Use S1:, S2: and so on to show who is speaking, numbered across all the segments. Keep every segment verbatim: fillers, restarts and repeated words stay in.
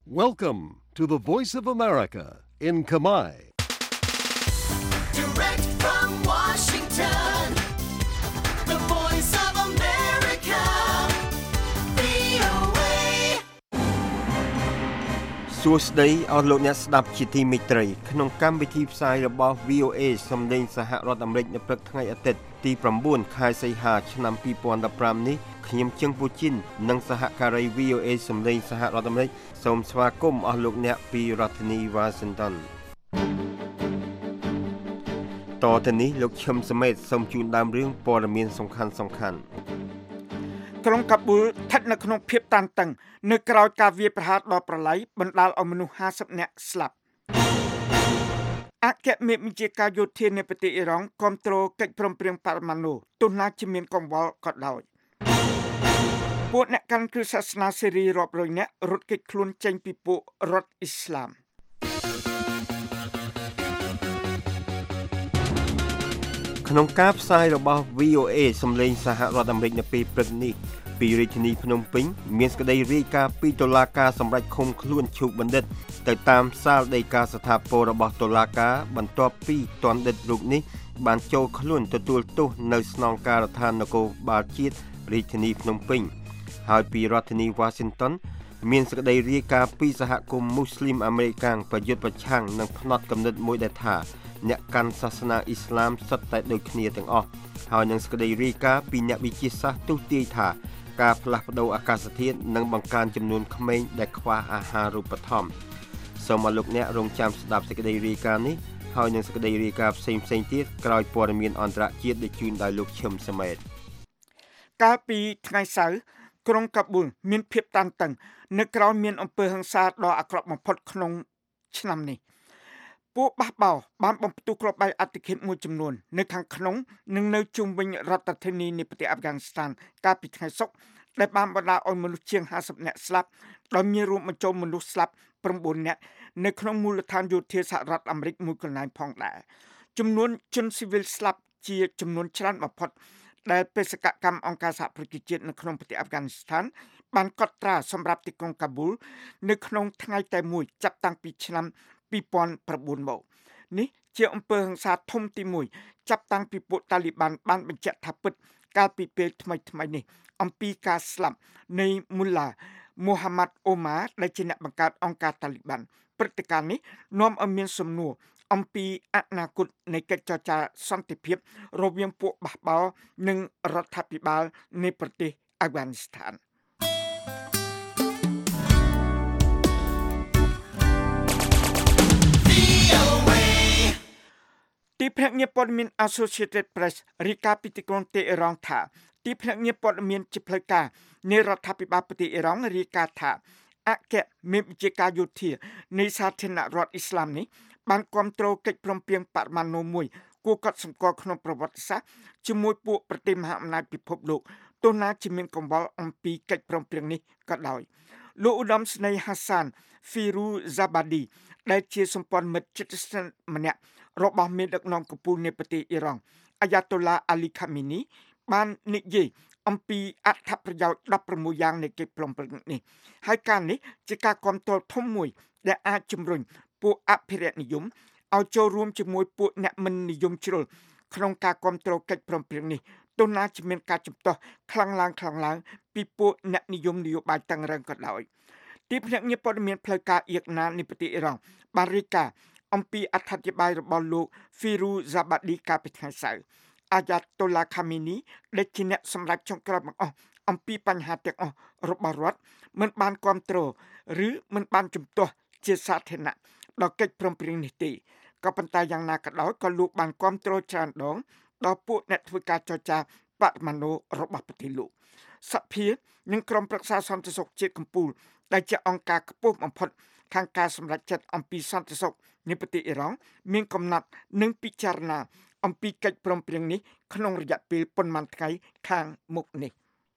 S1: Welcome to the Voice of America in Khmer.
S2: Direct from Washington, the Voice of America, វី អូ เอ
S3: សួស្តីអស់លោកអ្នកស្ដាប់ជាទីមេត្រីក្នុងកម្មវិធីផ្សាយរបស់ វី អូ เอ សម្លេងសហរដ្ឋអាមេរិកនៅព្រឹកថ្ងៃអាទិត្យទី៩ខែសីហាឆ្នាំពីរពាន់ដប់ប្រាំនេះខ្ញុំជឹងពូជីននិងសហការី វី អូ เอ សម្លេងសហរដ្ឋអាមេរិកសូមស្វាគមន៍អស់លោកអ្នកពីរដ្ឋធានី Washington តទៅនេះលោកឈឹមសមេតសូមជូនដើមរឿងព័ត៌មានសំខាន់សំខាន់
S4: ក្រុងកាប៊ូលស្ថិតនៅក្នុងភាពតានតឹងនៅក្រៅការវាយប្រហារដ៏ប្រឡាយបណ្ដាលឲ្យមនុស្សห้าសិបនាក់ស្លាប់អគ្គមេបញ្ជាការយោធានៃប្រទេសអ៊ីរ៉ង់គាំទ្រកិច្ចព្រមព្រៀងបរមាណូទោះណាជាមានកង្វល់ក៏ដោយពួកអ្នកកាន់គ្រឹះសាសនាសេរីរាប់រយនាក់រត់គេចខ្លួនចេញពីពួករដ្ឋអ៊ីស្លាម
S3: ក្នុងការផ្សាយរបស់ វី អូ เอ សម្លេងសហរដ្ឋអាមេរិកនៅពេលព្រឹកនេះពីរាជធានីភ្នំពេញមានសេចក្តីរាយការណ៍ពីតុលាការសម្រេចឃុំខ្លួនឈូកបណ្ឌិតទៅតាមសាលដីកាស្ថាពររបស់តុលាការបន្ទាប់ពីទណ្ឌិតរូបនេះបានចូលខ្លួនទទួលទោសនៅស្នងការដ្ឋាននគរបាលជាតិរាជធានីភ្នំពេញហើយពីរដ្ឋធានី Washington មានសេចក្តីរាយការណ៍ពីសហគមន៍មូស្លីមអាមេរិកាំងប្រយុទ្ធប្រឆាំងនឹងផ្នត់គំនិតមួយដែលថាអ្នកកាន់សាសនាអ៊ីស្លាមសុទ្ធតែដូចគ្នាទាំងអស់ហើយនឹងសេចក្តីរាយការណ៍ពីអ្នកវិទ្យាសាស្ត្រទស្សន៍ទាយថាការផ្លាស់ប្ដូរអាកាសធាតុនឹងបង្កើនចំនួនក្មេងដែលខ្វះអាហារូបត្ថម្ភសូមឲ្យលោកអ្នករងចាំស្ដាប់សេចក្តីរាយការណ៍នេះហើយនឹងសេចក្តីរាយការណ៍ផ្សេងៗទៀតក្រោយព័ត៌មានអន្តរជាតិដែលជូនដោយលោកឈឹមសមេត
S4: កាលពីថ្ងៃសៅរ៍ក្រុងកាប៊ូលមានភាពតានតឹងនៅក្រៅមានអំពើហិង្សាដ៏អាក្រក់បំផុតក្នុងឆ្នាំនេះពួកបះបោបានបំផ្ទុះគ្រាប់បែកអតិឃាតមួយចំនួននៅខាងក្នុងនិងនៅជុំវិញរដ្ឋធានីនៃប្រទេសអាហ្វហ្គានីស្ថានកាលពីថ្ងៃសុក្រដែលបានបណ្ដាលឲ្យមនុស្សជាងห้าសិបនាក់ស្លាប់ដោយមានរួមបញ្ចូលមនុស្សស្លាប់៩នាក់នៅក្នុងមូលដ្ឋានយោធាសហរដ្ឋអាមេរិកមួយកន្លែងផងដែរចំនួនជនស៊ីវិលស្លាប់ជាចំនួនច្រើនបំផុតដែលបេសកកម្មអង្គការសហប្រជាជាតិនៅក្នុងប្រទេសអាហ្វហ្គានីស្ថានបានកត់ត្រាសម្រាប់ទីក្រុងកាប៊ូលនៅក្នុងថ្ងៃតែមួយចាប់តាំងពីឆ្នាំពីរពាន់៩មកនេះជាអំពើហិង្សាធំទីមួយចាប់តាំងពីពួកតាលីបានបានបញ្ជាក់ថាពិតកាលពីពេលថ្មីថ្មីនេះអំពីការស្លាប់នៃមូឡាមូហាម៉ាត់អូម៉ាដែលជាអ្នកបង្កើតអង្គការតាលីបានព្រឹត្តិការណ៍នេះនាំឲ្យមានសំណួរអំពីអនាគតនៃកិច្ចចរចាសន្តិភាពរវាងពួកបះបោនិងរដ្ឋាភិបាលនៃប្រទេសអាហ្វហ្គានីស្ថានទីភ្នាក់ងារព័ត៌មាន Associated Press រាយការណ៍ពីទីក្រុងតេហឺរ៉ង់ថាទីភ្នាក់ងារព័ត៌មានជាផ្លូវការនៃរដ្ឋាភិបាលប្រទេសអ៊ីរ៉ង់រាយការណ៍ថាអគ្គមេបញ្ជាការយោធានៃសាធារណរដ្ឋអ៊ីស្លាមនេះបានគាំទ្រកិច្ចព្រមព្រៀងបរមាណូមួយគួរកត់សម្គាល់ក្នុងប្រវត្តិសាស្ត្រជាមួយពួកប្រទេសមហាអំណាចពិភពលោកទោះណាជាមានកង្វល់អំពីកិច្ចព្រមព្រៀងនេះក៏ដោយលោកឧត្តមស្នេហ៍ហាសាន Firuzabadi ដែលជាសម្ព័ន្ធមិត្តជិតស្និទ្ធម្នាក់របស់មេដឹកនាំកំពូលនៃប្រទេសអ៊ីរ៉ង់អាយ៉ាតូឡាអាលីខាមីនីបាននិយាយអំពីអត្ថប្រយោជន៍ដប់ប្រាំមួយយ៉ាងនៃកិច្ចព្រមព្រៀងនេះហើយការនេះជាការគាំទ្រធំមួយដែលអាចជំរុញពួកអភិរក្សនិយមឲ្យចូលរួមជាមួយពួកអ្នកមិននិយមជ្រុលក្នុងការគាំទ្រកិច្ចព្រមព្រៀងនេះទោះណាជាមានការជំទាស់ខ្លាំងឡើងខ្លាំងឡើងពីពួកអ្នកនិយមនយោបាយតឹងរ៉ឹងក៏ដោយទីភ្នាក់ងារព័ត៌មានផ្លូវការអ៊ីកណានៃប្រទេសអ៊ីរ៉ង់បានរាយការណ៍អំពីអត្ថាធិប្បាយរបស់លោក Firuzabadi កាលពីថ្ងៃសៅរ៍អាយ៉ាតូឡាខាមីនីដែលជាអ្នកសម្រេចចុងក្រោយបង្អស់អំពីបញ្ហាទាំងអស់របស់រដ្ឋមិនបានគាំទ្រឬមិនបានជំទាស់ជាសាធារណៈដល់កិច្ចព្រមព្រៀងនេះទេក៏ប៉ុន្តែយ៉ាងណាក៏ដោយក៏លោកបានគាំទ្រច្រើនដងដល់ពួកអ្នកធ្វើការចរចាបរមាណូរបស់ប្រទេសលោកសភានិងក្រុមប្រឹក្សាសន្តិសុខជាតិកម្ពុជាដែលជាអង្គការខ្ពស់បំផុតខាងការសម្រេចចិត្តអំពីសន្តិសុខនៃប្រទេសអ៊ីរ៉ង់មានកំណត់និងពិចារណាអំពីកិច្ចព្រមព្រៀងនេះក្នុងរយៈពេលប៉ុន្មានថ្ងៃខាងមុខនេះ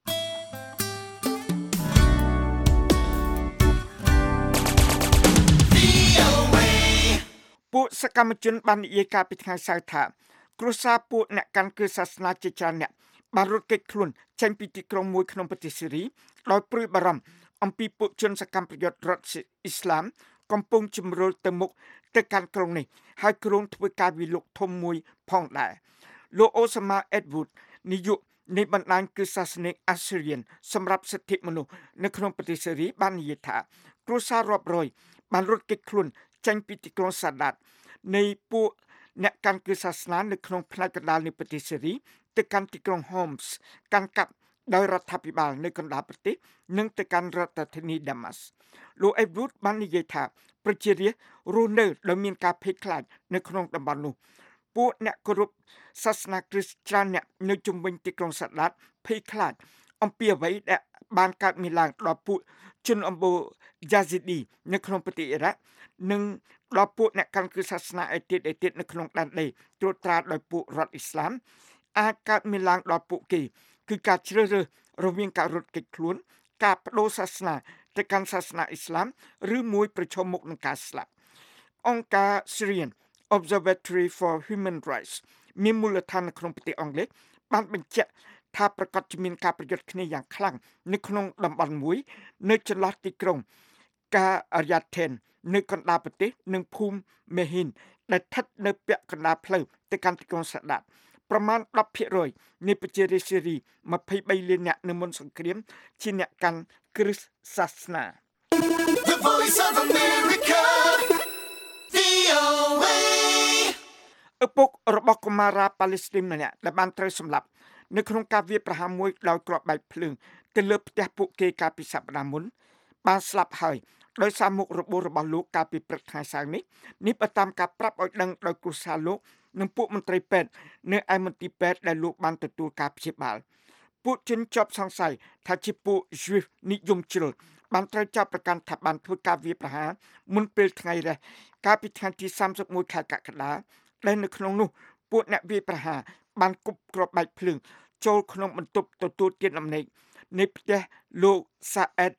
S4: ពួកសកម្មជនបាននិយាយការពីថ្ងៃសៅរ៍ថាគ្រួសារពួកអ្នកកាន់គ្រឹះសាសនាជាច្រើនអ្នកបានរត់គេចខ្លួនចេញពីទីក្រុងមួយក្នុងប្រទេសស៊េរីដោយព្រួយបារម្ភអំពីពួកជនសកម្មប្រយុទ្ធរដ្ឋអ៊ីស្លាមកំពុងជំរុញទៅមុខទៅកាន់ក្រុងនេះហើយគ្រោងធ្វើការវិលុកធំមួយផងដែរលោកអូសាម៉ាអេដវូដនាយកនៃបណ្ដាញគឺសាសនិក Assyrian សម្រាប់សិទ្ធិមនុស្សនៅក្នុងប្រទេសសេរីបាននិយាយថាគ្រួសាររាប់រយបានរត់គេចខ្លួនចេញពីទីក្រុងសាដាតនៃពួកអ្នកកាន់គឺសាសនានៅក្នុងផ្នែកកណ្ដាលនៃប្រទេសសេរីទៅកាន់ទីក្រុង Homs កាន់កាប់ដោយរដ្ឋាភិបាលនៅកណ្ដាលប្រទេសនិងទៅកាន់រដ្ឋធានី Damas លោក Edward បាននិយាយថាប្រជារាស្ត្ររស់នៅដោយមានការភ័យខ្លាចនៅក្នុងតំបន់នោះពួកអ្នកគោរពសាសនាគ្រីស្ទច្រើនអ្នកនៅជុំវិញទីក្រុងសាដាតភ័យខ្លាចអំពីអ្វីដែលបានកើតមានឡើងដល់ពួកជនអំបូរ Yazidi នៅក្នុងប្រទេសអ៊ីរ៉ាក់និងដល់ពួកអ្នកកាន់គឺសាសនាឯទៀតឯទៀតនៅក្នុងដែនដីត្រួតត្រាដោយពួករដ្ឋអ៊ីស្លាមអាចកើតមានឡើងដល់ពួកគេគឺការជ្រើសរើសរវាងការរត់គេចខ្លួនការបដូរសាសនាទៅកាន់សាសនាអ៊ីស្លាមឬមួយប្រឈមមុខនឹងការស្លាប់អង្គការ Syrian Observatory for Human Rights មានមូលដ្ឋាននៅក្នុងប្រទេសអង់គ្លេសបានបញ្ជាក់ថាប្រកាសជាមានការប្រយុទ្ធគ្នាយ៉ាងខ្លាំងនៅក្នុងតំបន់មួយនៅចន្លោះទីក្រុងកាអាយ៉ាថេននៅកណ្ដាលប្រទេសនិងភូមិមេហ៊ីនដែលស្ថិតនៅពាក់កណ្ដាលផ្លូវទៅកាន់ទីក្រុងសាដាតប្រមាណ ដប់ភាគរយ នៃប្រជារាស្ត្រសេរីម្ភៃបីលាននាក់នៅមុនសង្គ្រាមជាអ្នកកាន់គ្រិស្តសាសនា
S2: The Voice of America វី អូ เอ
S4: ឪពុករបស់កុមារាប៉ាឡេស្ទីនម្នាក់ដែលបានត្រូវសម្លាប់នៅក្នុងការវាយប្រហារមួយដោយគ្រាប់បែកភ្លើងទៅលើផ្ទះពួកគេកាលពីសប្តាហ៍មុនបានស្លាប់ហើយដោយសារមុខរបួសរបស់លោកកាលពីព្រឹកថ្ងៃសៅរ៍នេះនេះបើតាមការប្រាប់ឲ្យដឹងដោយគ្រួសារលោកនិងពួកមន្ត្រីពេទ្យនៅឯមន្ទីរពេទ្យដែលលោកបានទទួលការព្យាបាលពួកជនជាប់សង្ស័យថាជាពួក Jewish និយមជ្រុលបានត្រូវចាប់ប្រកាន់ថាបានធ្វើការវាយប្រហារមុនពេលថ្ងៃរះកាលពីថ្ងៃទីសាមសិបមួយខែកក្កដាដែលនៅក្នុងនោះពួកអ្នកវាយប្រហារបានគប់គ្រាប់បែកភ្លើងចូលក្នុងបន្ទប់ទទួលទានដំណេកនៃផ្ទះលោក Saed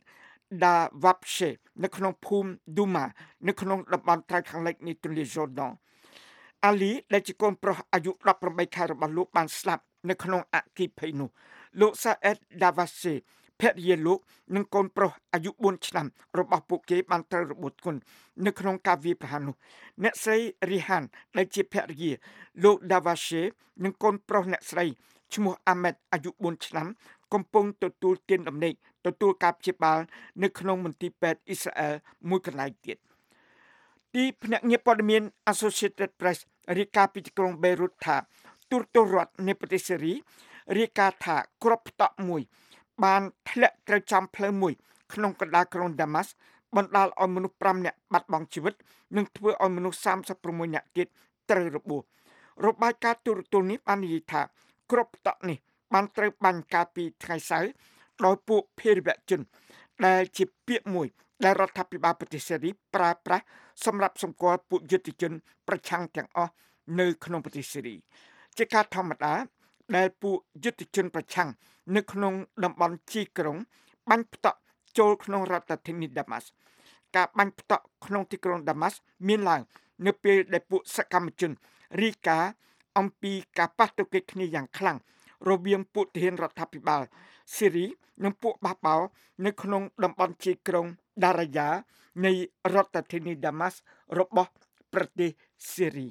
S4: Dawabshe នៅក្នុងភូមិ Duma នៅក្នុងតំបន់ត្រើយខាងលិចនៃទន្លេ Jordan អាលីដែលជាកូនប្រុសអាយុដប់ប្រាំបីខែរបស់លោកបានស្លាប់នៅក្នុងអគ្គិភ័យនោះលោក Saed Dawabshe ភរិយាលោកនិងកូនប្រុសអាយុបួនឆ្នាំរបស់ពួកគេបានត្រូវរបួសធ្ងន់នៅក្នុងការវាយប្រហារនោះអ្នកស្រី Rihan ដែលជាភរិយាលោក Dawabshe និងកូនប្រុសអ្នកស្រីឈ្មោះ Ahmed អាយុបួនឆ្នាំកំពុងទទួលទានដំណេកទទួលការព្យាបាលនៅក្នុងមន្ទីរពេទ្យអ៊ីស្រាអែលមួយកន្លែងទៀតទីភ្នាក់ងារព័ត៌មាន Associated Press រាយការណ៍ពីទីក្រុង Beirut ថាទូរទស្សន៍រដ្ឋនៃប្រទេសសេរីរាយការណ៍ថាគ្រាប់ផ្តក់មួយបានធ្លាក់ត្រូវចំផ្លូវមួយក្នុងកណ្ដាលក្រុង Damas បណ្ដាលឲ្យមនុស្សប្រាំនាក់បាត់បង់ជីវិតនិងធ្វើឲ្យមនុស្សសាមសិបប្រាំមួយនាក់ទៀតត្រូវរបួសរបាយការណ៍ទូរទស្សន៍នេះបាននិយាយថាគ្រាប់ផ្តក់នេះបានត្រូវបាញ់កាលពីថ្ងៃសៅរ៍ដោយពួកភេរវជនដែលជាពាក្យមួយដែលរដ្ឋាភិបាលប្រទេសសេរីប្រើប្រាស់សម្រាប់សម្គាល់ពួកយុទ្ធជនប្រឆាំងទាំងអស់នៅក្នុងប្រទេសសេរីជាការធម្មតាដែលពួកយុទ្ធជនប្រឆាំងនៅក្នុងតំបន់ជីក្រុងបាញ់ផ្តក់ចូលក្នុងរដ្ឋធានី Damas ការបាញ់ផ្តក់ក្នុងទីក្រុង Damas មានឡើងនៅពេលដែលពួកសកម្មជនរាយការណ៍អំពីការប៉ះទង្គិចគ្នាយ៉ាងខ្លាំងរវាងពួកទាហានរដ្ឋាភិបាលសេរីនិងពួកបះបោរនៅក្នុងតំបន់ជាយក្រុង Daraya នៃរដ្ឋធានី Damas របស់ប្រទេសសេរី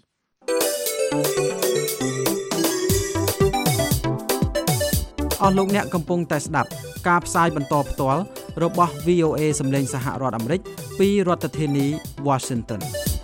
S5: អស់លោកអ្នកកំពុងតែស្ដាប់ការផ្សាយបន្តផ្ទាល់របស់ វី អូ เอ សំឡេងសហរដ្ឋអាមេរិកពីរដ្ឋធានី Washington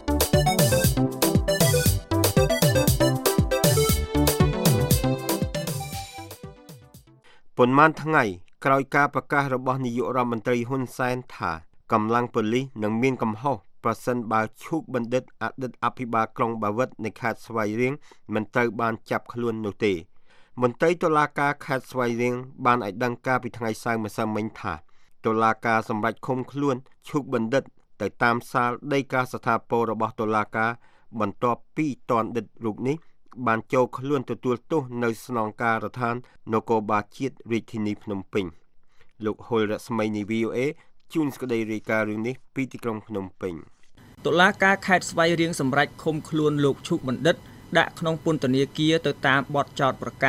S3: ប៉ុន្មានថ្ងៃក្រោយការប្រកាសរបស់នាយករដ្ឋមន្ត្រីហ៊ុនសែនថាកម្លាំងប៉ូលីសនឹងមានកំហុសប្រសិនបើឈូកបណ្ឌិតអតីតអភិបាលក្រុងបាវិតនៃខេត្តស្វាយរៀងមិនត្រូវបានចាប់ខ្លួននោះទេមន្ត្រីតុលាការខេត្តស្វាយរៀងបានឲ្យដឹងការពីថ្ងៃសៅរ៍ម្សិលមិញថាតុលាការសម្រេចឃុំខ្លួនឈូកបណ្ឌិតទៅតាមសាលដីកាស្ថាពររបស់តុលាការបន្ទាប់ពីតនឌិតរូបនេះបានចូលខ្លួនទទួលទោសនៅស្នងការដ្ឋាននគរបាលជាតិរាជធានីភ្នំពេញលោកហុលរស្មីនៃ វី អូ เอ ជួនស្ដីរាយការណ៍រឿងនេះពីទីក្រុងភ្នំពេញ
S6: តុលាការខេត្តស្វាយរៀងសម្រេចឃុំខ្លួនលោកឈូកបណ្ឌិតដាក់ក្នុងពន្ធនាគារទៅតាមបទចោទប្រកាន់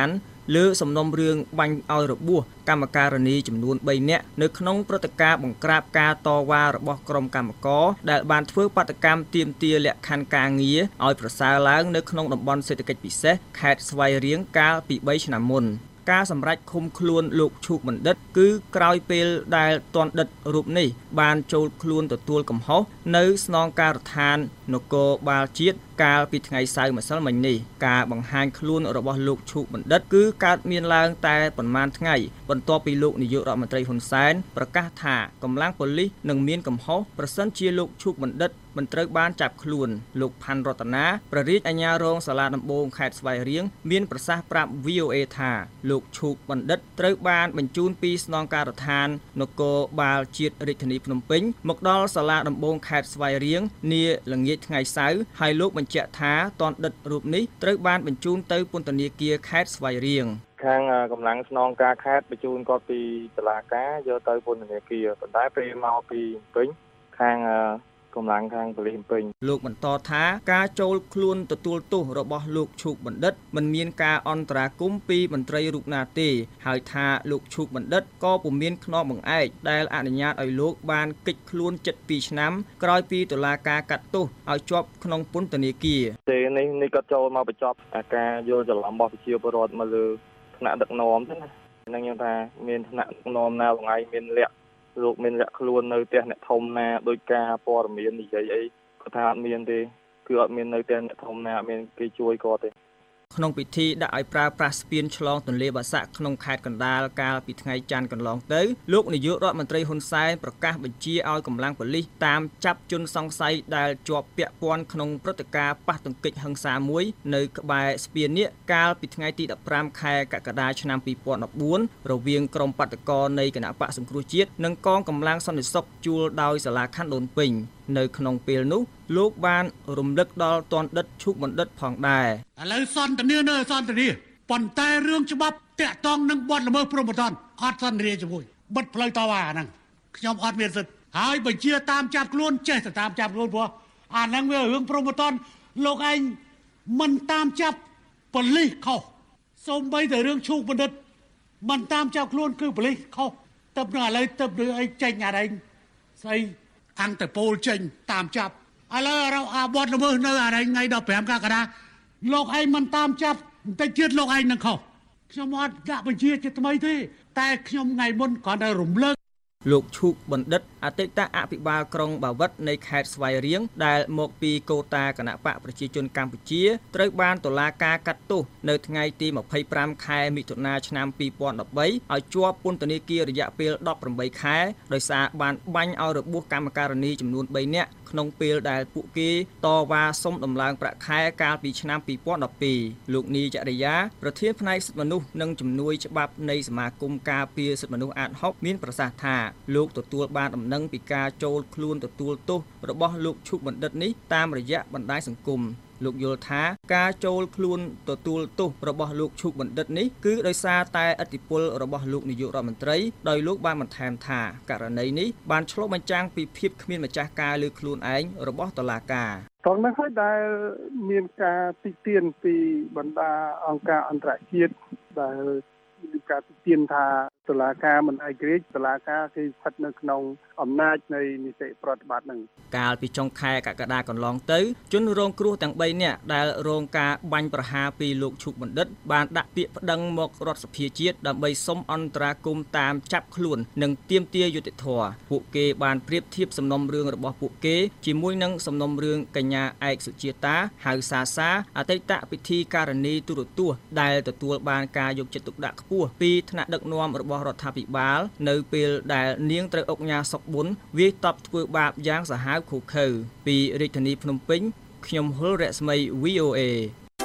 S6: លើសំណុំរឿងបាញ់ឲ្យរបួសកម្មការនីចំនួន3នាក់នៅក្នុងព្រឹត្តិការណ៍បង្ក្រាបការតវ៉ារបស់ក្រុមកម្មករដែលបានធ្វើបាតកម្មទាមទារលក្ខខណ្ឌការងារឲ្យប្រសើរឡើងនៅក្នុងតំបន់សេដ្ឋកិច្ចពិសេសខេត្តស្វាយរៀងកាលពី3ឆ្នាំមុនការសម្រេចឃុំខ្លួនលោកឈូកបណ្ឌិតគឺក្រោយពេលដែលទណ្ឌិតរូបនេះបានចូលខ្លួនទទួលកំហុសនៅស្នងការដ្ឋាននគរបាលជាតិកាលពីថ្ងៃសៅរ៍ម្សិលមិញនេះការបង្ហាញខ្លួនរបស់លោកឈូកបណ្ឌិតគឺកើតមានឡើងតែប៉ុន្មានថ្ងៃបន្ទាប់ពីលោកនាយករដ្ឋមន្ត្រីហ៊ុនសែនប្រកាសថាកម្លាំងប៉ូលីសនឹងមានកំហុសប្រសិនជាលោកឈូកបណ្ឌិតមិនត្រូវបានចាប់ខ្លួនលោកផាន់រតនាព្រះរាជអាជ្ញារងសាលាដំបងខេត្តស្វាយរៀងមានប្រសាសន៍ប្រាប់ វី អូ អេ ថាលោកឈូកបណ្ឌិតត្រូវបានបញ្ជូនពីស្នងការដ្ឋាននគរបាលជាតិរាជធានីភ្នំពេញមកដល់សាលាដំបងខេត្តស្វាយរៀងនាល្ងាចថ្ងៃសៅរ៍ហើយលោកបញ្ជាក់ថាទណ្ឌិតរូបនេះត្រូវបានបញ្ជូនទៅពន្ធនាគារខេត្តស្វាយរៀង
S7: ខាងកម្លាំងស្នងការខេត្តបញ្ជូនគាត់ពីតុលាការយកទៅពន្ធនាគារប៉ុន្តែពេលមកពីពេញខាងកម្លាំងខាងប៉ូលីសពេញ
S6: លោកបន្តថាការចូលខ្លួនទទួលទោសរបស់លោកឈូកបណ្ឌិតមិនមានការអន្តរាគមន៍ពីមន្ត្រីរូបណាទេហើយថាលោកឈូកបណ្ឌិតក៏ពុំមានខ្នងបង្អែកដែលអនុញ្ញាតឲ្យលោកបានគេចខ្លួនជិតពីរឆ្នាំក្រោយពីតុលាការកាត់ទោសឲ្យជាប់ក្នុងពន្ធនាគារ
S7: ទេនេះនេះគាត់ចូលមកបញ្ចប់អាការយល់ច្រឡំរបស់ប្រជាពលរដ្ឋមកលើថ្នាក់ដឹកនាំទេណាហ្នឹងខ្ញុំថាមានថ្នាក់ដឹកនាំណាថ្ងៃមានលក្ខលោកមានលក្ខខ្លួននៅផ្ទះអ្នកធំណាដោយការព័ត៌មាននិយាយអីគាត់ថាអត់មានទេគឺអត់មាននៅផ្ទះអ្នកធំណាអត់មានគេជួយគាត់ទេ
S6: ក្នុងពិធីដាក់ឲ្យប្រើប្រាស់ស្ពានឆ្លងទន្លេបាសាក់ក្នុងខេត្តកណ្ដាលកាលពីថ្ងៃច័ន្ទកន្លងទៅលោកនាយករដ្ឋមន្ត្រីហ៊ុនសែនប្រកាសបញ្ជាឲ្យកម្លាំងប៉ូលីសតាមចាប់ជនសង្ស័យដែលជាប់ពាក់ព័ន្ធក្នុងព្រឹត្តិការណ៍ប៉ះទង្គិចហិង្សាមួយនៅក្បែរស្ពាននេះកាលពីថ្ងៃទីដប់ប្រាំខែកក្កដាឆ្នាំពីរពាន់ដប់បួនរវាងក្រុមបាតកោនៃគណៈបកសង្គ្រោះជាតិនិងកងកម្លាំងសន្តិសុខជួលដោយសាលាខណ្ឌដូនពេញនៅក្នុងពេលនោះលោកបានរំលឹកដល់ទណ្ឌិតឈូកបណ្ឌិតផងដែរ
S8: ឥឡូវសន្តានានៅសន្តានាប៉ុន្តែរឿងច្បាប់តាក់ទងនឹងបទល្មើសព្រហ្មទណ្ឌអត់សន្តានាជាមួយបិទផ្លូវតវ៉ាហ្នឹងខ្ញុំអត់មានសិទ្ធិហើយបញ្ជាតាមចាប់ខ្លួនចេះតែតាមចាប់ខ្លួនព្រោះអាហ្នឹងវារឿងព្រហ្មទណ្ឌលោកឯងមិនតាមចាប់ប៉ូលីសខុសសូម្បីតែរឿងឈូកបណ្ឌិតមិនតាមចាប់ខ្លួនគឺប៉ូលីសខុសទៅនឹងឥឡូវទៅនឹងអីចេញអាឯងស្អីអង្គតពលចេញតាមចាប់ឥឡូវเราអាបត់ល្មើសនៅអារ៉ៃថ្ងៃដប់ប្រាំកក្កដាលោកឯងមិនតាមចាប់បន្តិចទៀតលោកឯងនឹងខុសខ្ញុំអត់ដាក់បញ្ជាជាថ្មីទេតែខ្ញុំថ្ងៃមុនគ្រាន់តែរំលឹក
S6: លោកឈូកបណ្ឌិតអតីតអភិបាលក្រុងបាវិតនៃខេត្តស្វាយរៀងដែលមកពីកូតាគណៈបកប្រជាជនកម្ពុជាត្រូវបានតុលាការកាត់ទោសនៅថ្ងៃទីម្ភៃប្រាំខែមិថុនាឆ្នាំពីរពាន់ដប់បីឲ្យជាប់ពន្ធនាគាររយៈពេលដប់ប្រាំបីខែដោយសារបានបាញ់ឲ្យរបួសកម្មការនីចំនួនបីនាក់ក្នុងពេលដែលពួកគេតវ៉ាសុំដំឡើងប្រាក់ខែកាលពីឆ្នាំពីរពាន់ដប់ពីរលោកនីចរិយាប្រធានផ្នែកសិទ្ធិមនុស្សនិងជំនួយច្បាប់នៃសមាគមការពារសិទ្ធិមនុស្សអាតហុកមានប្រសាសន៍ថាលោកទទួលបានដំណឹងពីការចូលខ្លួនទទួលទោសរបស់លោកឈុកបណ្ឌិតនេះតាមរយៈបណ្ដាញសង្គមលោកយល់ថាការចូលខ្លួនទទួលទោសរបស់លោកឈុកបណ្ឌិតនេះគឺដោយសារតែឥទ្ធិពលរបស់លោកនាយករដ្ឋមន្ត្រីដោយលោកបានបន្ថែមថាករណីនេះបានឆ្លុះបញ្ចាំងពីភាពគ្មានម្ចាស់ការលើខ្លួនឯងរបស់តុលាការ
S9: ត្រង់នោះហើយដែលមានការទីទានពីបណ្ដាអង្គការអន្តរជាតិដែលមានការទីទានថាតុលាការមិនឯករាជ្យតុលាការគឺស្ថិតនៅក្នុងអំណាចនៃនីតិប្រតិបត្តិនឹង
S6: កាលពីចុងខែកក្កដាកន្លងទៅជនរងគ្រោះទាំងបីនាក់ដែលរងការបាញ់ប្រហារពីលោកឈុកបណ្ឌិតបានដាក់ពាក្យប្តឹងមករដ្ឋសភាជាតិដើម្បីសុំអន្តរាគមន៍តាមចាប់ខ្លួននិងទាមទារយុត្តិធម៌ពួកគេបានប្រៀបធៀបសំណុំរឿងរបស់ពួកគេជាមួយនឹងសំណុំរឿងកញ្ញាឯកសុជាតាហៅសាសាអតីតពិធីការនីទូរទស្សន៍ដែលទទួលបានការយកចិត្តទុកដាក់ខ្ពស់ពីថ្នាក់ដឹកនាំរបស់រដ្ឋាភិបាលនៅពេលដែលនាងត្រូវអុកញ៉ាសុកប៊ុនវាយតប់ធ្វើបាបយ៉ាងសាហាវឃោឃៅពីរាជធានីភ្នំពេញខ្ញុំហុលរស្មី វី អូ អេ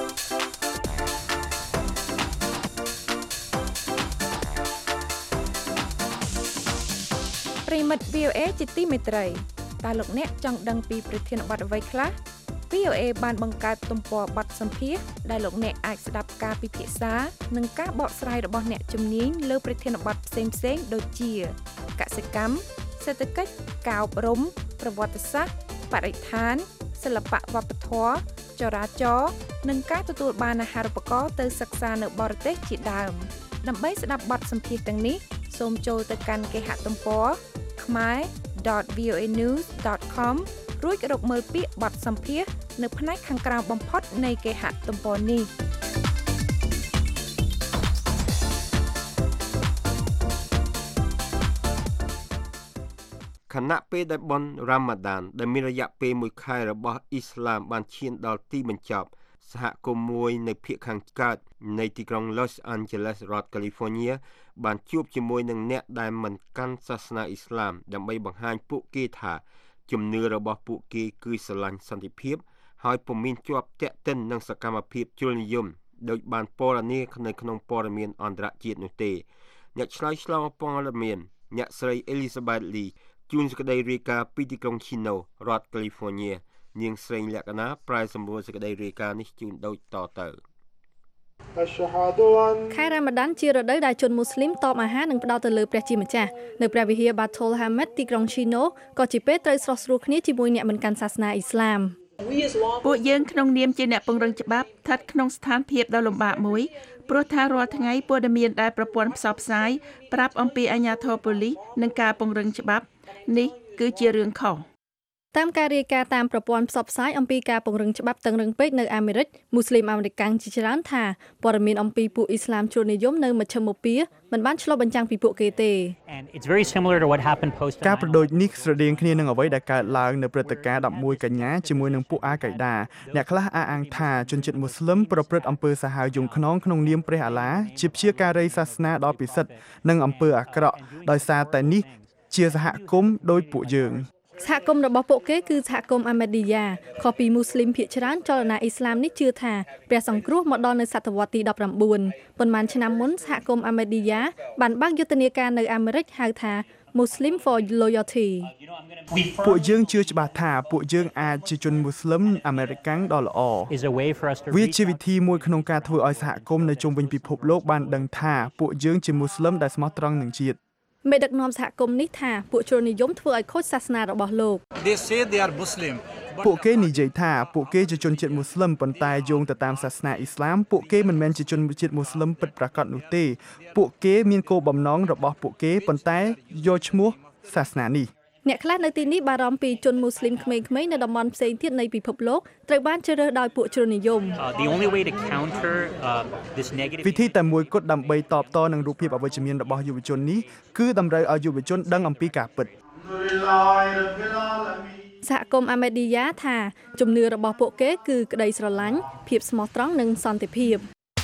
S10: ប្រិមិត្ត វី អូ អេ ជាទីមេត្រីតើលោកអ្នកចង់ដឹងពីប្រធានបទអ្វីខ្លះ វី អូ អេ បានបង្កើតទំព័របទសម្ភាសន៍ដែលលោកអ្នកអាចស្ដាប់ការពិភាក្សានិងការបកស្រាយរបស់អ្នកជំនាញលើប្រធានបទផ្សេងៗដូចជាកសិកម្មសេដ្ឋកិច្ចការអប់រំប្រវត្តិសាស្ត្របរិស្ថានសិល្បៈវប្បធម៌ចរាចរណ៍និងការទទួលបានអាហារូបករណ៍ទៅសិក្សានៅបរទេសជាដើមដើម្បីស្ដាប់បទសម្ភាសន៍ទាំងនេះសូមចូលទៅកាន់គេហទំព័រ khmer dot v o a news dot com រួចរកមើលពាក្យបទសម្ភាសន៍នៅផ្នែកខាងក្រោមបំផុតនៃគេហទំព័រនេះ
S3: ខណៈពេលដែលបុណ្យរ៉ាម៉ាឌានដែលមានរយៈពេលមួយខែរបស់អ៊ីស្លាមបានឈានដល់ទីបញ្ចប់សហគមន៍មួយនៅភាគខាងកើតនៃទីក្រុង Los Angeles រដ្ឋ California បានជួបជាមួយនឹងអ្នកដែលមិនកាន់សាសនាអ៊ីស្លាមដើម្បីបង្ហាញពួកគេថាជំនឿរបស់ពួកគេគឺស្រឡាញ់សន្តិភាពហើយពុំមានជាប់ទាក់ទិននឹងសកម្មភាពជ្រុលនិយមដោយបានព័ត៌មាននៅក្នុងព័ត៌មានអន្តរជាតិនោះទេអ្នកឆ្លើយឆ្លងព័ត៌មានអ្នកស្រី Elizabeth Lee ជួនសេចក្តីរាយការណ៍ពីទីក្រុង Chino រដ្ឋ California នាងស្រីលក្ខណាប្រាយសម្រួលសេចក្តីរាយការណ៍នេះជូនដូចតទៅ
S11: ខែរ៉ាម៉ាឌានជារដូវដែលជនមូស្លីមតបអាហារនិងផ្ដោតទៅលើព្រះជាម្ចាស់នៅព្រះវិហារ Batul Hamid ទីក្រុង Chino ក៏ជាពេលត្រូវស្រស់ស្រួលគ្នាជាមួយអ្នកមិនកាន់សាសនាអ៊ីស្លាម
S12: ពួកយើងក្នុងនាមជាអ្នកពង្រឹងច្បាប់ស្ថិតក្នុងស្ថានភាពដ៏លំបាកមួយព្រោះថារាល់ថ្ងៃព័ត៌មានដែលប្រព័ន្ធផ្សព្វផ្សាយប្រាប់អំពីអាជ្ញាធរប៉ូលីសនិងការពង្រឹងច្បាប់នេះគឺជារឿងខុស
S11: តាមការរាយការណ៍តាមប្រព័ន្ធផ្សព្វផ្សាយអំពីការពង្រឹងច្បាប់តឹងរឹងពេកនៅអាមេរិកមូស្លីមអាមេរិកាំងជាច្រើនថាព័ត៌មានអំពីពួកអ៊ីស្លាមជ្រុលនិយមនៅមជ្ឈិមបូព៌ាមិនបានឆ្លុះបញ្ចាំងពីពួកគេទេ
S13: ការប្រដូចនេះស្រដៀងគ្នានឹងអ្វីដែលកើតឡើងនៅព្រឹត្តិការណ៍ដប់មួយកញ្ញាជាមួយនឹងពួកអាកៃដាអ្នកខ្លះអះអាងថាជនជាតិមូស្លីមប្រព្រឹត្តអំពើសាហាវយង់ខ្នងក្នុងនាមព្រះអាឡាជាព្យាការីសាសនាដ៏ពិសិដ្ឋនិងអំពើអាក្រក់ដោយសារតែនេះជាសហគមន៍ដោយពួកយើង
S11: សហគមន៍របស់ពួកគេគឺសហគមន៍អាមេឌីយ៉ាខុសពីមូស្លីមភាគច្រើនចលនាអ៊ីស្លាមនេះជឿថាព្រះសង្គ្រោះមកដល់នៅសតវត្សទីដប់ប្រាំបួនប៉ុន្មានឆ្នាំមុនសហគមន៍អាមេឌីយ៉ាបានបើកយុទ្ធនាការនៅអាមេរិកហៅថា Muslim for Loyalty
S13: ពួកយើងជឿច្បាស់ថាពួកយើងអាចជាជនមូស្លីមអាមេរិកាំងដ៏ល្អវាជាវិធីមួយក្នុងការធ្វើឲ្យសហគមន៍នៅជុំវិញពិភពលោកបានដឹងថាពួកយើងជាមូស្លីមដែលស្មោះត្រង់នឹងជាតិ
S11: មេដឹកនាំសហគមន៍នេះថាពួកជ្រុលនិយមធ្វើឲ្យខូចសាសនារបស់លោក
S14: They say they are Muslim
S13: ពួកគេនិយាយថាពួកគេជាជនជាតិមូស្លីមប៉ុន្តែយោងទៅតាមសាសនាអ៊ីស្លាមពួកគេមិនមែនជាជនជាតិមូស្លីមពិតប្រាកដនោះទេពួកគេមានគោលបំណងរបស់ពួកគេប៉ុន្តែយកឈ្មោះសាសនានេះ
S11: អ្នកខ្លះនៅទីនេះបារម្ភពីជនមូស្លីមក្មេងៗនៅតំបន់ផ្សេងទៀតនៃពិភពលោកត្រូវបានជ្រើសរើសដោយពួកជ្រុលនិយម
S13: វិធីតែមួយគត់ដើម្បីតបតនឹងរូបភាពអវិជ្ជមានរបស់យុវជននេះគឺតម្រូវឲ្យយុវជនដឹងអំពីការពិត
S11: សហគមន៍អាមេឌីយ៉ាថាជំនឿរបស់ពួកគេគឺក្តីស្រឡាញ់ភាពស្មោះត្រង់និងសន្តិភាព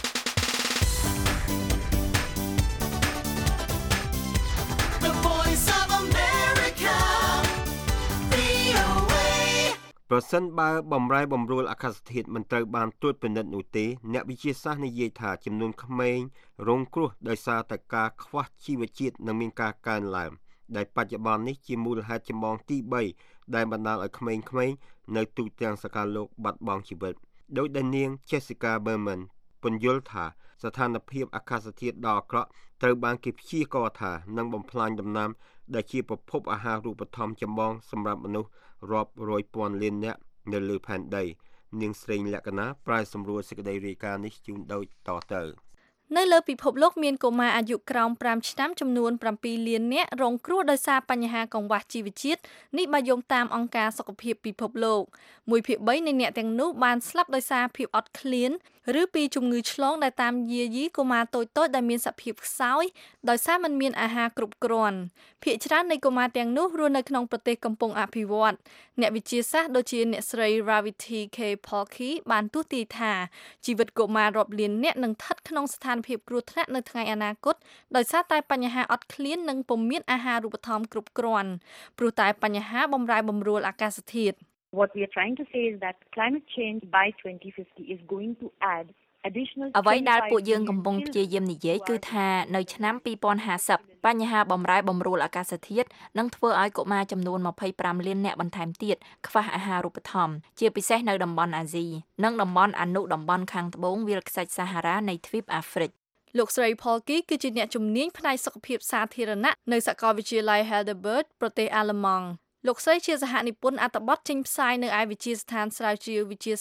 S3: ប្រសិនបើបំរែបំរួលអាកាសធាតុមិនត្រូវបានត្រួតពិនិត្យនោះទេអ្នកវិទ្យាសាស្ត្រនិយាយថាចំនួនក្មេងរងគ្រោះដោយសារតែការខ្វះជីវជាតិនឹងមានការកើនឡើងដែលបច្ចុប្បន្ននេះជាមូលហេតុចម្បងទីបីដែលបណ្ដាលឲ្យក្មេងៗនៅទូទាំងសកលលោកបាត់បង់ជីវិតដោយដែលនាង Jessica Berman ពន្យល់ថាស្ថានភាពអាកាសធាតុដ៏អាក្រក់ត្រូវបានគេព្យាករណ៍ថានឹងបំផ្លាញដំណាំដែលជាប្រភពអាហារូបត្ថម្ភចម្បងសម្រាប់មនុស្សរាប់រយពាន់លាននាក់នៅលើផែនដីនាងស្រីលក្ខណាប្រាយសម្រួលសេចក្តីរាយការណ៍នេះជូនដូចតទៅ
S11: នៅលើពិភពលោកមានកុមារអាយុក្រោមប្រាំឆ្នាំចំនួនប្រាំពីរលាននាក់រងគ្រោះដោយសារបញ្ហាកង្វះជីវជាតិនេះបើយោងតាមអង្គការសុខភាពពិភពលោកមួយភាគបីនៃអ្នកទាំងនោះបានស្លាប់ដោយសារភាពអត់ឃ្លានឬពីជំងឺឆ្លងដែលតាមយាយីកុមារតូចៗដែលមានសភាពខ្សោយដោយសារមិនមានអាហារគ្រប់គ្រាន់ភាគច្រើននៃកុមារទាំងនោះរស់នៅក្នុងប្រទេសកំពុងអភិវឌ្ឍអ្នកវិទ្យាសាស្ត្រដូចជាអ្នកស្រី Raviti K. Polky បានទស្សន៍ទាយថាជីវិតកុមាររាប់លាននាក់នឹងស្ថិតក្នុងស្ថានភាពគ្រោះថ្នាក់នៅថ្ងៃអនាគតដោយសារតែបញ្ហាអត់ឃ្លាននិងពុំមានអាហារូបត្ថម្ភគ្រប់គ្រាន់ព្រោះតែបញ្ហាបំរែបំរួលអាកាសធាតុ
S15: What we are trying to say is that climate change by twenty fifty is going to add additional
S16: អ្វីដែលពួកយើងកំពុងព្យាយាមនិយាយគឺថានៅឆ្នាំពីរពាន់ហាសិបបញ្ហាបំរែបំរួលអាកាសធាតុនឹងធ្វើឲ្យកុមារចំនួនម្ភៃប្រាំលាននាក់បន្ថែមទៀតខ្វះអាហារូបត្ថម្ភជាពិសេសនៅតំបន់អាស៊ីនិងតំបន់អនុតំបន់ខាងត្បូងវាលខ្សាច់សាហារ៉ានៃទ្វីបអាហ្វ្រិក
S11: លោកស្រី Polky គឺជាអ្នកជំនាញផ្នែកសុខភាពសាធារណៈនៅសាកលវិទ្យាល័យ Heidelberg ប្រទេសអាល្លឺម៉ង់លោកស្រីជាសហនិពន្ធអត្ថបទចេញផ្សាយនៅឯវិទ្យាស្ថានស្រាវជ្រាវវិទ្យាសាស្ត្រ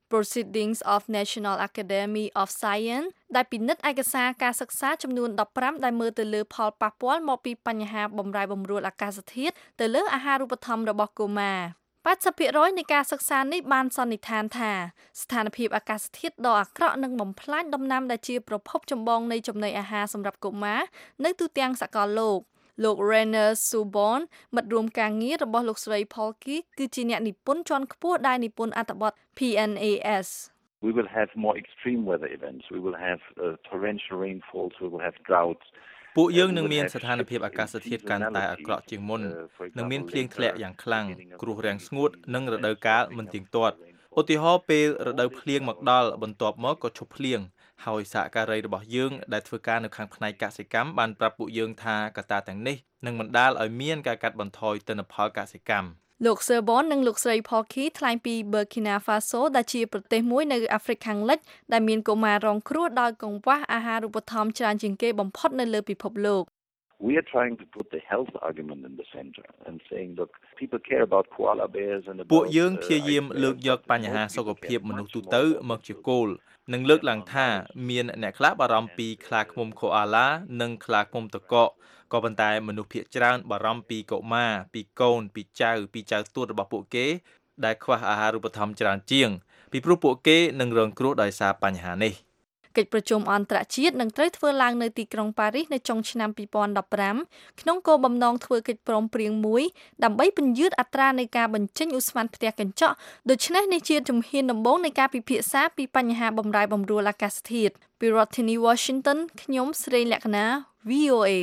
S11: Proceedings of National Academy of Science ដែលពិនិត្យឯកសារការសិក្សាចំនួនដប់ប្រាំដែលមើលទៅលើផលប៉ះពាល់មកពីបញ្ហាបំរែបំរួលអាកាសធាតុទៅលើអាហារូបត្ថម្ភរបស់កុមារ 八十ភាគរយ នៃការសិក្សានេះបានសន្និដ្ឋានថាស្ថានភាពអាកាសធាតុដ៏អាក្រក់នឹងបំផ្លាញដំណាំដែលជាប្រភពចម្បងនៃចំណីអាហារសម្រាប់កុមារនៅទូទាំងសកលលោក លោក Rainer Subon មិត្តរួមការងាររបស់លោកស្រី Polky គឺជាអ្នកនិពន្ធជាន់ខ្ពស់ដែលនិពន្ធអត្ថបទ P N A S
S14: We will have more extreme weather events. We will have uh, torrential rainfalls. We will have droughts.
S17: ពួកយើងនឹងមានស្ថានភាពអាកាសធាតុកាន់តែអាក្រក់ជាងមុននឹងមានភ្លៀងធ្លាក់យ៉ាងខ្លាំងគ្រោះរាំងស្ងួតនិងរដូវកាលមិនទៀងទាត់ឧទាហរណ៍ពេលរដូវភ្លៀងមកដល់បន្ទាប់មកក៏ឈប់ភ្លៀងហើយសហការីរបស់យើងដែលធ្វើការនៅខាងផ្នែកកសិកម្មបានប្រាប់ពួកយើងថាកត្តាទាំងនេះនឹងបណ្ដាលឲ្យមានការកាត់បន្ថយទិន្នផលកសិកម្ម លោក Serbon និងលោកស្រី Polky ថ្លែងពី Burkina Faso ដែលជាប្រទេសមួយនៅអាហ្វ្រិកខាងលិចដែលមានកុមាររងគ្រោះដោយកង្វះអាហារូបត្ថម្ភច្រើនជាងគេបំផុតនៅលើពិភពលោក
S14: We are trying to put the health argument in the center and saying look people care about koala bears and about
S17: ពួកយើងព្យាយាមលើកយកបញ្ហាសុខភាពមនុស្សទូទៅមកជាគោលនិងលើកឡើងថាមានអ្នកខ្លះបារម្ភពីខ្លាឃ្មុំ koala និងខ្លាឃ្មុំតកកក៏ប៉ុន្តែមនុស្សភាគច្រើនបារម្ភពីកុមារពីកូនពីចៅពីចៅទួតរបស់ពួកគេដែលខ្វះអាហារូបត្ថម្ភច្រើនជាងពីព្រោះពួកគេនឹងរងគ្រោះដោយសារបញ្ហានេះ កិច្ចប្រជុំអន្តរជាតិនឹងត្រូវធ្វើឡើងនៅទីក្រុងប៉ារីសនៅចុងឆ្នាំ ពីរពាន់ដប់ប្រាំ ក្នុងគោលបំណងធ្វើកិច្ចព្រមព្រៀងមួយដើម្បីពន្យឺតអត្រានៃការបញ្ចេញឧស្ម័នផ្ទះកញ្ចក់ដូច្នេះនេះជាជំហានដំបូងនៃការពិភាក្សាពីបញ្ហាបំរែបំរួលអាកាសធាតុពីរដ្ឋធានី Washington ខ្ញុំស្រីលក្ខណា V O A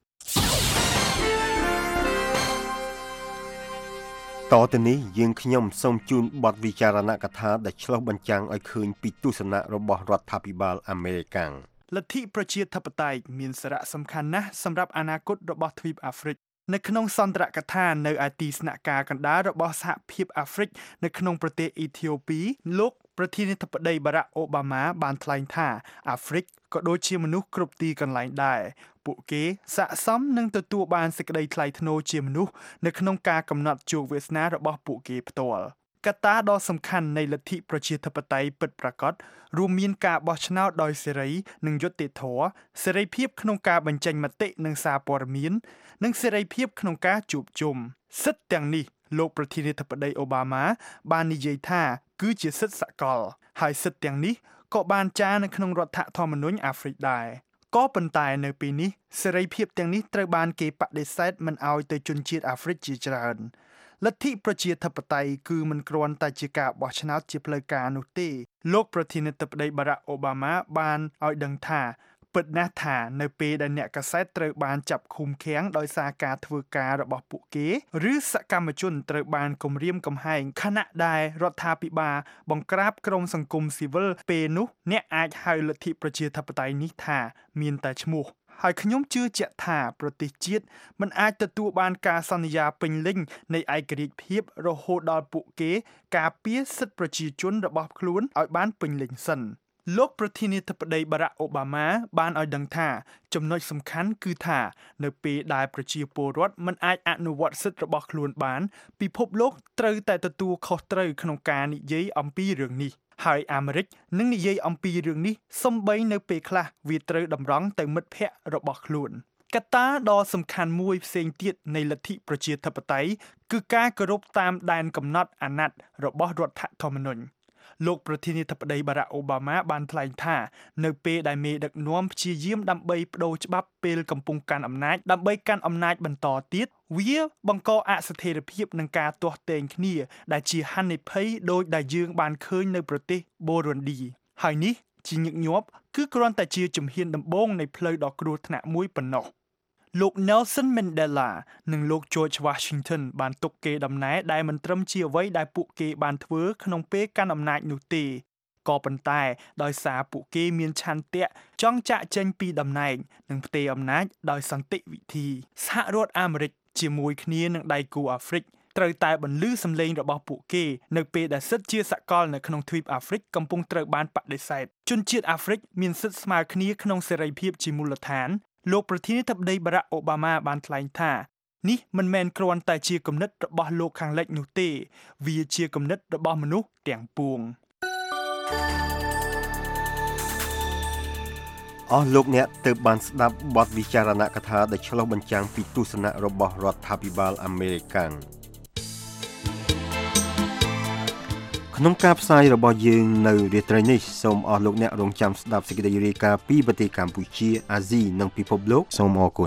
S3: តទៅនេះយើងខ្ញុំសូមជូនបទវិចារណកថាដែលឆ្លុះបញ្ចាំងឲ្យឃើញពីទស្សនៈរបស់រដ្ឋាភិបាលអាមេរិកកាំង
S13: លទ្ធិប្រជាធិបតេយ្យមានសារៈសំខាន់ណាស់សម្រាប់អនាគតរបស់ទ្វីបអាហ្វ្រិកនៅក្នុងសន្ទរកថានៅឯទីស្នាក់ការកណ្ដាលរបស់សហភាពអាហ្វ្រិកនៅក្នុងប្រទេសអ៊ីធីអូពីលោកប្រធានាធិបតីបារ៉ាក់អូបាម៉ាបានថ្លែងថាអាហ្វ្រិកក៏ដូចជាមនុស្សគ្រប់ទីកន្លែងដែរពួកគេស័ក្តិសមនឹងទទួលបានសេចក្តីថ្លៃថ្នូរជាមនុស្សនៅក្នុងការកំណត់ជោគវាសនារបស់ពួកគេផ្ទាល់កត្តាដ៏សំខាន់នៃលទ្ធិប្រជាធិបតេយ្យពិតប្រាកដរួមមានការបោះឆ្នោតដោយសេរីនិងយុត្តិធម៌សេរីភាពក្នុងការបញ្ចេញមតិនិងសារព័ត៌មាននិងសេរីភាពក្នុងការជួបជុំសិទ្ធិទាំងនេះលោកប្រធានាធិបតីអូបាម៉ាបាននិយាយថាគឺជាសិទ្ធិសកលហើយសិទ្ធិទាំងនេះក៏បានចារនៅក្នុងរដ្ឋធម្មនុញ្ញអាហ្វ្រិកដែរក៏ប៉ុន្តែនៅពេលនេះសេរីភាពទាំងនេះត្រូវបានគេបដិសេធមិនឲ្យទៅជនជាតិអាហ្វ្រិកជាច្រើនលទ្ធិប្រជាធិបតេយ្យគឺមិនគ្រាន់តែជាការបោះឆ្នោតជាផ្លូវការនោះទេលោកប្រធានាធិបតីបារ៉ាក់អូបាម៉ាបានឲ្យដឹងថាពិតណាស់ថានៅពេលដែលអ្នកកាសែតត្រូវបានចាប់ឃុំឃាំងដោយសារការធ្វើការរបស់ពួកគេឬសកម្មជនត្រូវបានគំរាមកំហែងខណៈដែលរដ្ឋាភិបាលបង្ក្រាបក្រុមសង្គមស៊ីវិលពេលនោះអ្នកអាចហៅលទ្ធិប្រជាធិបតេយ្យនេះថាមានតែឈ្មោះហើយខ្ញុំជឿជាក់ថាប្រទេសជាតិមិនអាចទទួលបានការសន្យាពេញលេញនៃឯករាជ្យភាពរហូតដល់ពួកគេការពារសិទ្ធិប្រជាជនរបស់ខ្លួនឲ្យបានពេញលេញសិនលោកប្រធានាធិបតីបារ៉ាក់អូបាម៉ាបានឲ្យដឹងថាចំណុចសំខាន់គឺថានៅពេលដែលប្រជាពលរដ្ឋមិនអាចអនុវត្តសិទ្ធិរបស់ខ្លួនបានពិភពលោកត្រូវតែទទួលខុសត្រូវក្នុងការនិយាយអំពីរឿងនេះហើយអាមេរិកនឹងនិយាយអំពីរឿងនេះសូម្បីនៅពេលខ្លះវាត្រូវតម្រង់ទៅមិត្តភ័ក្តិរបស់ខ្លួនកត្តាដ៏សំខាន់មួយផ្សេងទៀតនៃលទ្ធិប្រជាធិបតេយ្យគឺការគោរពតាមដែនកំណត់អាណត្តិរបស់រដ្ឋធម្មនុញ្ញលោកប្រធានាធិបតីបារ៉ាក់អូបាម៉ាបានថ្លែងថានៅពេលដែលមេដឹកនាំព្យាយាមដើម្បីបដូរច្បាប់ពេលកំពុងកាន់អំណាចដើម្បីកាន់អំណាចបន្តទៀតវាបង្កអស្ថិរភាពនឹងការទាស់ទែងគ្នាដែលជាហានិភ័យដោយដែលយើងបានឃើញនៅប្រទេសបូរុនឌីហើយនេះជាញឹកញាប់គឺគ្រាន់តែជាជំហានដំបូងនៃផ្លូវដ៏គ្រោះថ្នាក់មួយប៉ុណ្ណោះលោក Nelson Mandela និងលោក George Washington បានទុកគេដំណែដែលមិនត្រឹមជាអ្វីដែលពួកគេបានធ្វើក្នុងពេលកាន់អំណាចនោះទេក៏ប៉ុន្តែដោយសារពួកគេមានឆន្ទៈចង់ចាកចេញពីតំណែងនិងផ្ទេរអំណាចដោយសន្តិវិធីសហរដ្ឋអាមេរិកជាមួយគ្នានឹងដៃគូអាហ្វ្រិកត្រូវតែបន្លឺសំឡេងរបស់ពួកគេនៅពេលដែលសិទ្ធិជាសកលនៅក្នុងទ្វីបអាហ្វ្រិកកំពុងត្រូវបានបដិសេធជនជាតិអាហ្វ្រិកមានសិទ្ធិស្មើគ្នាក្នុងសេរីភាពជាមូលដ្ឋានលោកប្រធានាធិបតីបារ៉ាក់អូបាម៉ាបានថ្លែងថានេះមិនមែនគ្រាន់តែជាគំនិតរបស់លោកខាងលិចនោះទេវាជាគំនិតរបស់មនុស្សទាំងពួង
S3: អស់លោកអ្នកទើបបានស្ដាប់បទវិចារណកថាដែលឆ្លុះបញ្ចាំងពីទស្សនៈរបស់រដ្ឋាភិបាលអាមេរិកក្នុងការផ្សាយរបស់យើងនៅរាត្រីនេះសូមអស់លោកអ្នករងចាំស្ដាប់សេចក្តីរាយការណ៍ពីប្រទេសកម្ពុជាអាស៊ីនិងពិភពលោកសូមអរគុណ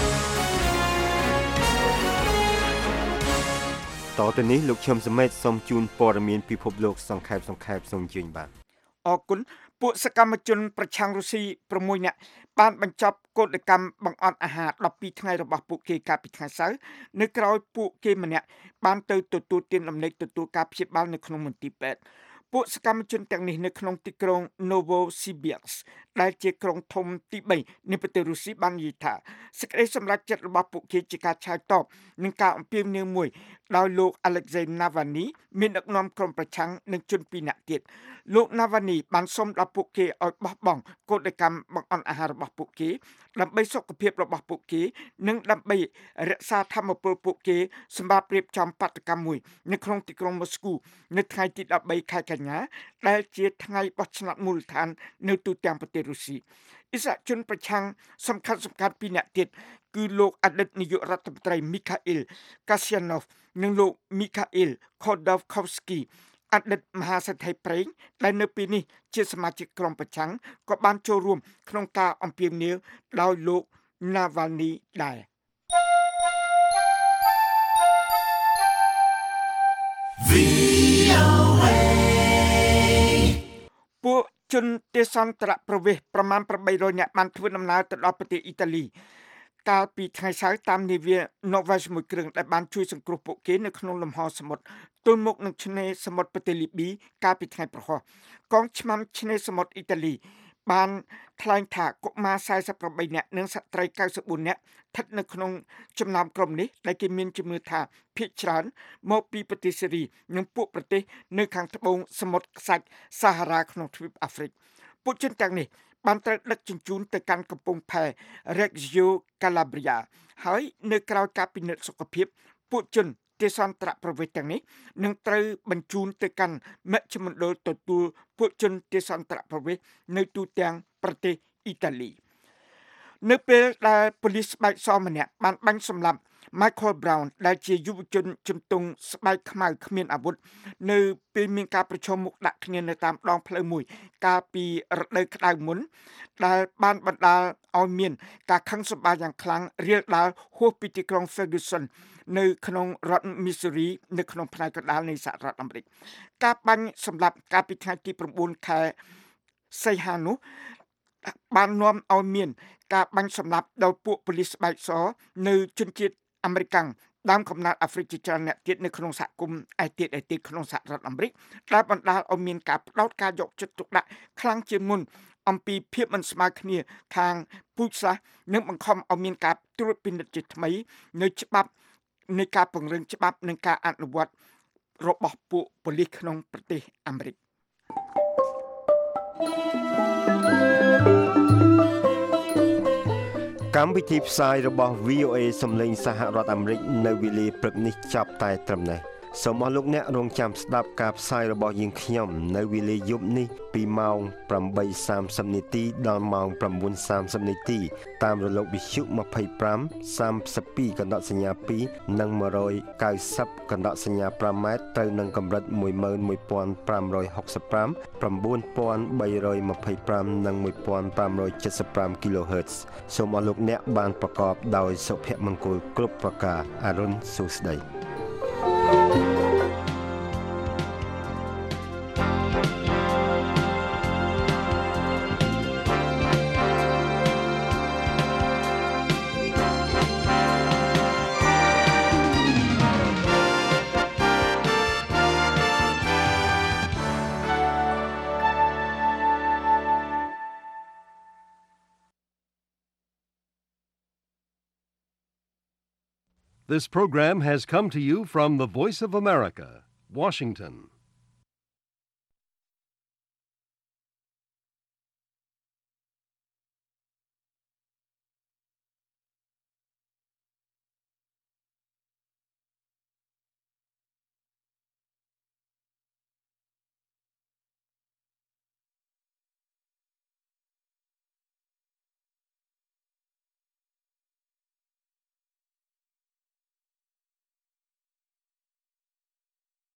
S3: តទៅនេះលោកឈឹមសមេតសូមជូនព័ត៌មានពិភពលោកសង្ខេបសង្ខេបសូមជើញបាទ
S4: អរគុណពួកសកម្មជនប្រឆាំងរុស្ស៊ី៦នាក់បានបញ្ចប់កោតកម្មបង្អត់អាហារដប់ពីរថ្ងៃរបស់ពួកគេកាលពីថ្ងៃសៅរ៍នៅក្រៅពួកគេម្នាក់បានទៅទទួលទានដំណេកទទួលការព្យាបាលនៅក្នុងមន្ទីរពេទ្យពួកសកម្មជនទាំងនេះនៅក្នុងទីក្រុង Novosibirsk ដែលជាក្រុងធំទីបីនៃប្រទេសរុស្ស៊ីបាននិយាយថាសេចក្តីសម្រេចចិត្តរបស់ពួកគេជាការឆ្លើយតបនឹងការអំពាវនាវមួយដោយលោក Alexei Navalny មានដឹកនាំក្រុមប្រឆាំងនិងជនពីរនាក់ទៀតលោក Navalny បានសុំដល់ពួកគេឲ្យបោះបង់កោតកម្មបង្អន់អាហាររបស់ពួកគេដើម្បីសុខភាពរបស់ពួកគេនិងដើម្បីរក្សាធម៌ពលពួកគេសម្រាប់រៀបចំបាតុកម្មមួយនៅក្នុងទីក្រុង Moscow នៅថ្ងៃទីដប់បីខែកញ្ញាដែលជាថ្ងៃបោះឆ្នោតមូលដ្ឋាននៅទូទាំងប្រទេសរុស្ស៊ីអិសរាជជនប្រឆាំងសំខាន់សំខាន់ពីរនាក់ទៀតគឺលោកអតីតនាយករដ្ឋមន្ត្រី Mikhail Kasyanov និងលោក Mikhail Khodorkovsky អតីតមហាសេដ្ឋីប្រេងដែលនៅពេលនេះជាសមាជិកក្រុមប្រឆាំងក៏បានចូលរួមក្នុងការអំពាវនាវដោយលោក Navalny ដែរពួកជនទេសន្តរប្រវេសន៍ប្រមាណeight hundredនាក់បានធ្វើដំណើរទៅដល់ប្រទេសអ៊ីតាលីកាលពីថ្ងៃសៅរ៍តាមនាវា Norvège មួយគ្រឿងដែលបានជួយសង្គ្រោះពួកគេនៅក្នុងលំហសមុទ្រទល់មុខនឹងឆ្នេរសមុទ្រប្រទេសលីប៊ីកាលពីថ្ងៃប្រហោះកងឆ្មាំឆ្នេរសមុទ្រអ៊ីតាលីបានថ្លែងថាកុមារforty-eightនាក់និងស្ត្រីninety-fourនាក់ស្ថិតនៅក្នុងចំណោមក្រុមនេះដែលគេមានជំនឿថាភាគច្រើនមកពីប្រទេសសេរីនិងពួកប្រទេសនៅខាងត្បូងសមុទ្រខ្សាច់សាហារ៉ាក្នុងទ្វីបអាហ្វ្រិកពួកជនទាំងនេះបានត្រូវដឹកជញ្ជូនទៅកាន់កំពង់ផែ Reggio Calabria ហើយនៅក្រៅការពិនិត្យសុខភាពពួកជនទេសន្តរប្រវេសន៍ទាំងនេះនឹងត្រូវបញ្ជូនទៅកាន់មជ្ឈមណ្ឌលទទួលពួកជនទេសន្តរប្រវេសន៍នៅទូទាំងប្រទេសអ៊ីតាលីនៅពេលដែលប៉ូលីសស្បែកសម្នាក់បានបាញ់សម្លាប់ Michael Brown ដែលជាយុវជនជំទង់ស្បែកខ្មៅគ្មានអាវុធនៅពេលមានការប្រជុំមុខដាក់គ្នានៅតាមដងផ្លូវមួយកាលពីរដូវក្តៅមុនដែលបានបណ្ដាលឲ្យមានការខឹងសម្បារយ៉ាងខ្លាំងរាលដាលហួសពីទីក្រុង Ferguson នៅក្នុងរដ្ឋ Missouri នៅក្នុងផ្នែកកណ្ដាលនៃសហរដ្ឋអាមេរិកការបាញ់សម្លាប់កាលពីថ្ងៃទីnineខែសីហានោះបាននាំឲ្យមានការបាញ់សម្លាប់ដោយពួកប៉ូលីសស្បែកសនៅជនជាតិអាមេរិកដើមកំណើតអាហ្វ្រិកជាច្រើនអ្នកទៀតនៅក្នុងសហគមន៍ឯទៀតឯទៀតក្នុងសហរដ្ឋអាមេរិកដែលបណ្ដាលឲ្យមានការផ្ដោតការយកចិត្តទុកដាក់ខ្លាំងជាងមុនអំពីភាពមិនស្មើគ្នាខាងពូជសាសន៍និងបង្ខំឲ្យមានការត្រួតពិនិត្យជាថ្មីនៅច្បាប់នៃការពង្រឹងច្បាប់និងការអនុវត្តរបស់ពួកប៉ូលីសក្នុងប្រទេសអាមេរិក
S3: កម្មវិធីផ្សាយរបស់ វី អូ អេ សំឡេងសហរដ្ឋអាមេរិកនៅវេលាព្រឹកនេះចាប់តែត្រឹមនេះសូមអរលោកអ្នករងចាំស្ដាប់ការផ្សាយរបស់យើងខ្ញុំនៅវេលាយប់នេះពីម៉ោងeight thirtyនាទីដល់ម៉ោងnine thirtyនាទីតាមរលកវិទ្យុtwenty-five, thirty-twoកណ្ដកសញ្ញាtwoនិងone ninetyកណ្ដកសញ្ញាfiveម៉ែត្រត្រូវនឹងកម្រិតeleven five sixty-five, nine three twenty-fiveនិងfifteen seventy-five គីឡូហឺត សូមអរលោកអ្នកបានប្រកបដោយសុភមង្គលគ្រប់ប្រការអរុនសុស្ដី
S1: This program has come to you from the Voice of America, Washington.